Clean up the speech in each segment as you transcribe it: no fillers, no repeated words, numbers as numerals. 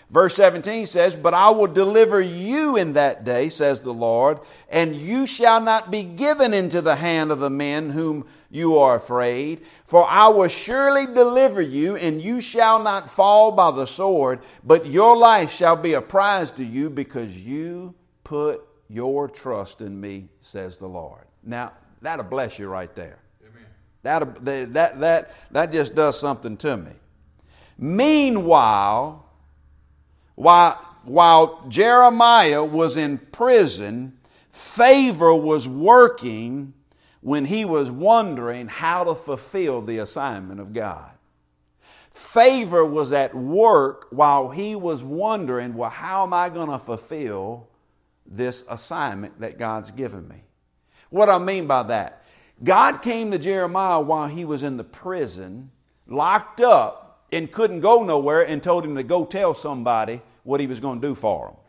Verse 17 says, "But I will deliver you in that day, says the Lord, and you shall not be given into the hand of the men whom you are afraid. For I will surely deliver you, and you shall not fall by the sword, but your life shall be a prize to you, because you put your trust in me, says the Lord." Now, that'll bless you right there. Amen. That just does something to me. Meanwhile, while Jeremiah was in prison, favor was working when he was wondering how to fulfill the assignment of God. Favor was at work while he was wondering, well, how am I going to fulfill this assignment that God's given me? What I mean by that, God came to Jeremiah while he was in the prison, locked up, and couldn't go nowhere, and told him to go tell somebody what he was going to do for him.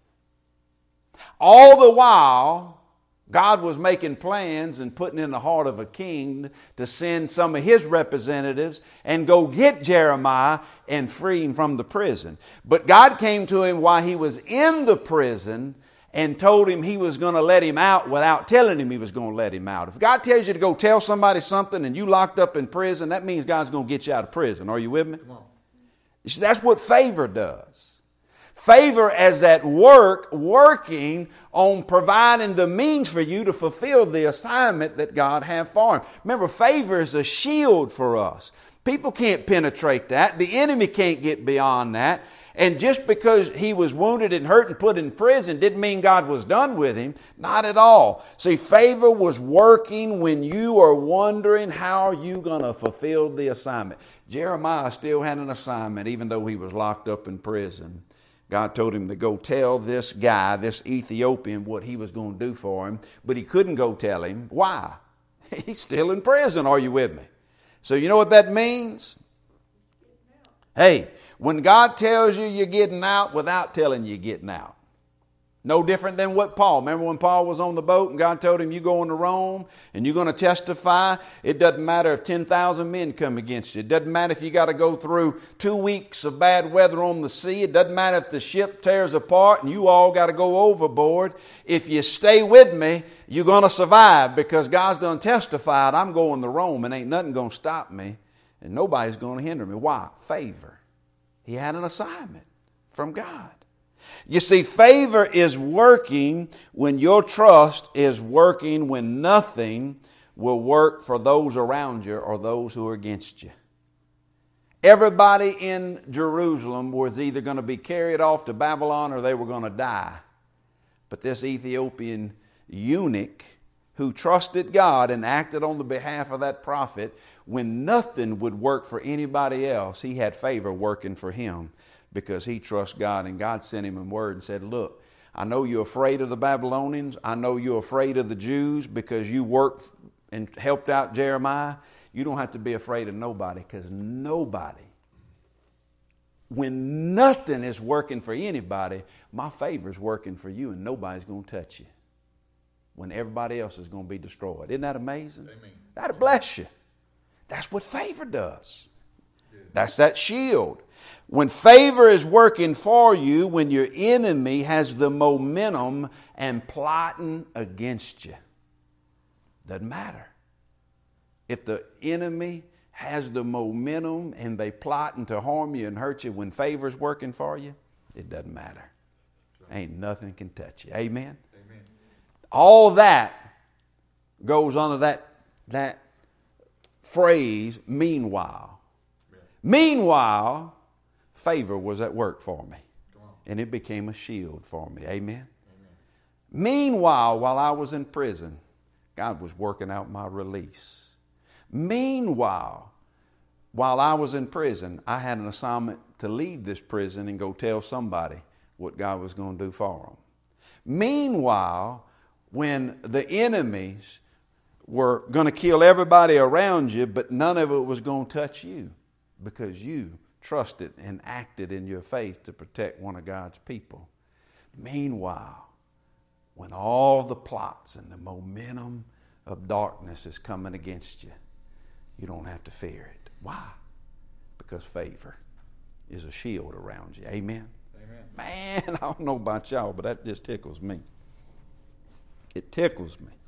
All the while, God was making plans and putting in the heart of a king to send some of his representatives and go get Jeremiah and free him from the prison. But God came to him while he was in the prison and told him he was going to let him out without telling him he was going to let him out. If God tells you to go tell somebody something and you locked up in prison, that means God's going to get you out of prison. Are you with me? Come on. You see, that's what favor does. Favor is at work, working on providing the means for you to fulfill the assignment that God has for him. Remember, favor is a shield for us. People can't penetrate that. The enemy can't get beyond that. And just because he was wounded and hurt and put in prison didn't mean God was done with him. Not at all. See, favor was working when you are wondering how are you going to fulfill the assignment. Jeremiah still had an assignment even though he was locked up in prison. God told him to go tell this guy, this Ethiopian, what he was going to do for him. But he couldn't go tell him. Why? He's still in prison. Are you with me? So you know what that means? Hey, when God tells you you're getting out without telling you you're getting out. No different than what Paul. Remember when Paul was on the boat and God told him you're going to Rome and you're going to testify? It doesn't matter if 10,000 men come against you. It doesn't matter if you got to go through 2 weeks of bad weather on the sea. It doesn't matter if the ship tears apart and you all got to go overboard. If you stay with me, you're going to survive because God's done testified I'm going to Rome and ain't nothing going to stop me and nobody's going to hinder me. Why? Favor. He had an assignment from God. You see, favor is working when your trust is working when nothing will work for those around you or those who are against you. Everybody in Jerusalem was either going to be carried off to Babylon or they were going to die. But this Ethiopian eunuch who trusted God and acted on the behalf of that prophet, when nothing would work for anybody else, he had favor working for him because he trusts God. And God sent him a word and said, look, I know you're afraid of the Babylonians. I know you're afraid of the Jews because you worked and helped out Jeremiah. You don't have to be afraid of nobody because nobody, when nothing is working for anybody, my favor is working for you and nobody's going to touch you when everybody else is going to be destroyed. Isn't that amazing? Amen. That'll bless you. That's what favor does. That's that shield. When favor is working for you, when your enemy has the momentum and plotting against you, doesn't matter. If the enemy has the momentum and they plotting to harm you and hurt you, when favor is working for you, it doesn't matter. Ain't nothing can touch you. Amen? Amen. All that goes under that phrase, meanwhile. Meanwhile, favor was at work for me. And it became a shield for me. Amen? Amen? Meanwhile, while I was in prison, God was working out my release. Meanwhile, while I was in prison, I had an assignment to leave this prison and go tell somebody what God was going to do for them. Meanwhile, when the enemies were going to kill everybody around you, but none of it was going to touch you because you trusted and acted in your faith to protect one of God's people. Meanwhile, when all the plots and the momentum of darkness is coming against you, you don't have to fear it. Why? Because favor is a shield around you. Amen? Man, I don't know about y'all, but that just tickles me. It tickles me.